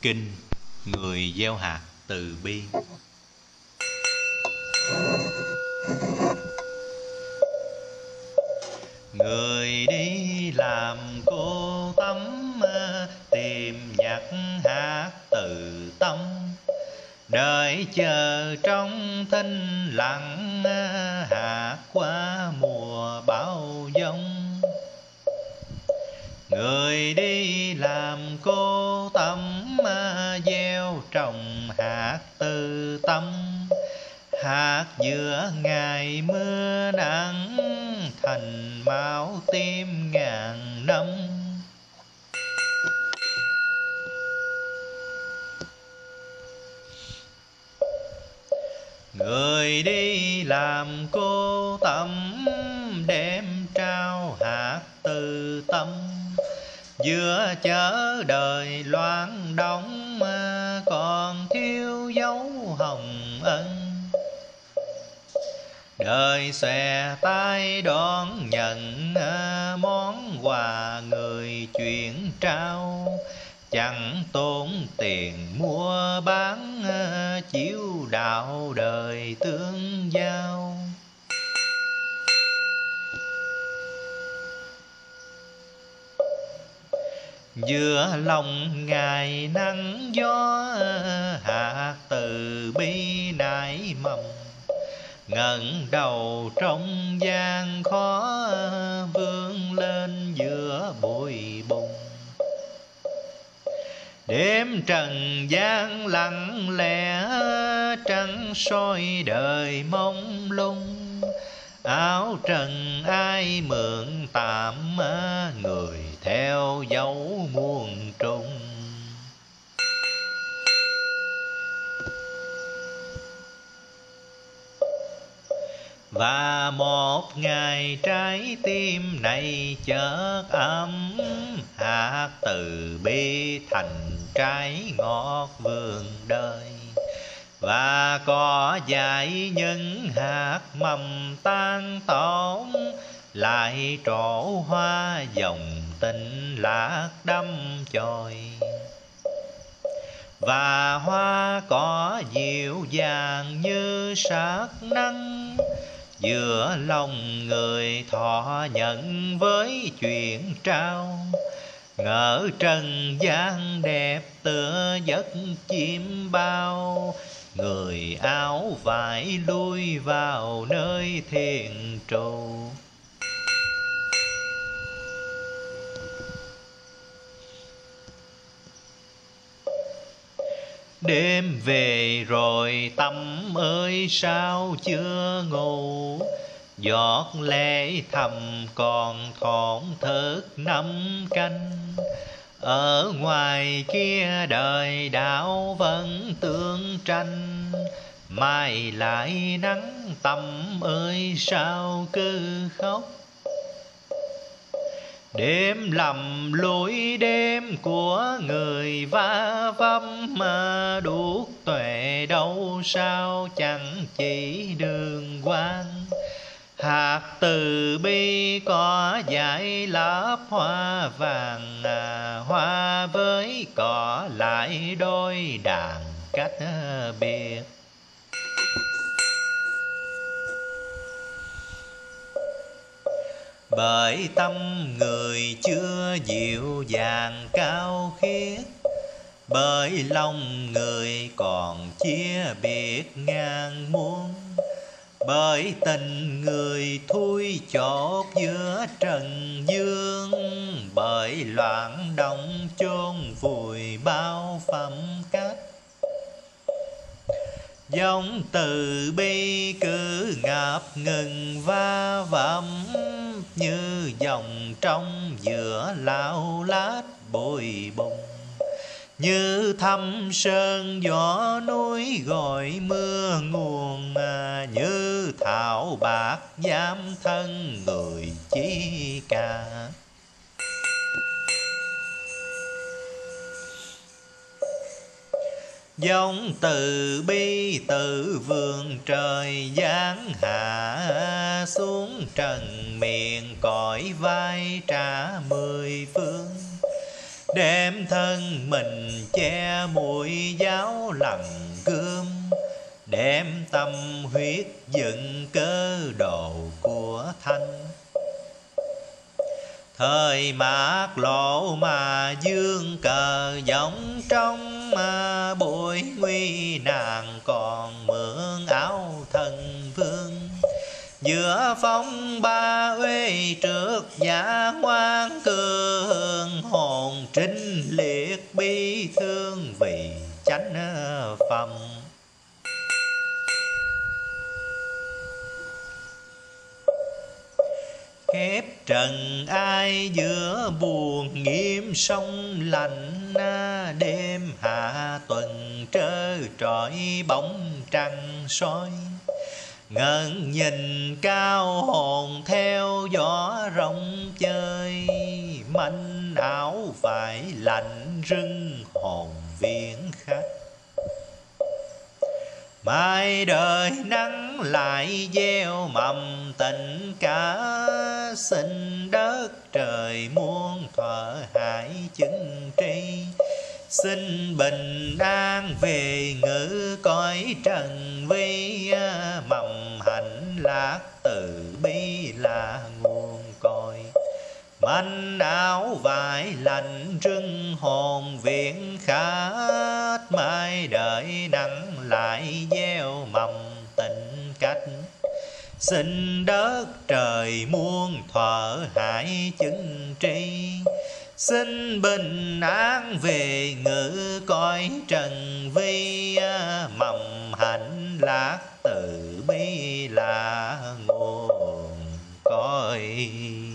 Kinh người gieo hạt từ bi. Người đi làm cô tắm, tìm nhặt hạt từ tâm, đợi chờ trong thinh lặng, hạt qua mùa bão giông. Người đi làm cô tắm, gieo trồng hạt từ tâm, hạt giữa ngày mưa nắng, thành máu tim ngàn năm. Người đi làm cô tắm, đem trao hạt từ tâm, giữa chở đời loạn đóng, còn thiếu dấu hồng ân. Đời xòe tay đón nhận, món quà người chuyển trao, chẳng tốn tiền mua bán, chiếu đạo đời tương giao. Giữa lòng ngày nắng gió, hạt từ bi nảy mầm, ngẩng đầu trong gian khó, vươn lên giữa bụi bùng. Đêm trần gian lặng lẽ, trăng soi đời mông lung. Áo trần ai mượn tạm, người theo dấu muôn trùng. Và một ngày trái tim này chợt ấm, hạt từ bi thành trái ngọt vườn đời. Và có dại những hạt mầm tan tổn, lại trổ hoa dòng tình lạc đâm chồi. Và hoa cỏ dịu dàng như sát nắng, giữa lòng người thọ nhận với chuyện trao. Ngỡ trần gian đẹp tựa giấc chim bao, người áo vải lui vào nơi thiền trụ. Đêm về rồi tâm ơi sao chưa ngủ, giọt lệ thầm còn thổn thức năm canh. Ở ngoài kia đời đạo vẫn tương tranh, mai lại nắng tâm ơi sao cứ khóc. Đêm lầm lối đêm của người va vấp, mà đuốc tuệ đâu sao chẳng chỉ đường quang. Hạt từ bi có giải lấp hoa vàng, hoa với cỏ lại đôi đàn cách biệt. Bởi tâm người chưa dịu dàng cao khiết, bởi lòng người còn chia biệt ngàn muôn. Bởi tình người thui chốt giữa trần dương, bởi loạn động chôn vùi bao phẩm cách. Dòng từ bi cứ ngập ngừng va vấp, như dòng trong giữa lao lát bụi bùng. Như thăm sơn gió núi gọi mưa nguồn, như thảo bạc giam thân người chi cả. Dòng từ bi từ vườn trời giáng hạ, xuống trần miền cõi vai trả mười phương. đem thân mình che mũi giáo lằn gươm, đem tâm huyết dựng cơ đồ của thanh. Thời mạt lộ mà dương cờ giọng trong, bụi nguy nàng còn mượn áo thần vương. Giữa phong ba uế trước giả ngoan cường, hồn trinh liệt bi thương vì chánh phẩm. Khép trần ai giữa buồn nghiêm sông lạnh, đêm hạ tuần trơ trọi bóng trăng soi. Ngẩn nhìn cao hồn theo gió rong chơi, manh áo vải lạnh rưng hồn viễn khách. Mai đời nắng lại gieo mầm tình cả, xin đất trời muôn thuở hải chứng tri. Xin bình an về ngự cõi trần vi, mầm hạnh lạc từ bi là nguồn cội. Manh áo vải lạnh rưng hồn viễn khách, mai đợi nắng lại gieo mầm tình cách. Xin đất trời muôn thuở hải chứng tri, xin bình an về ngự cõi trần vi, mầm hạnh lạc từ bi là nguồn cội.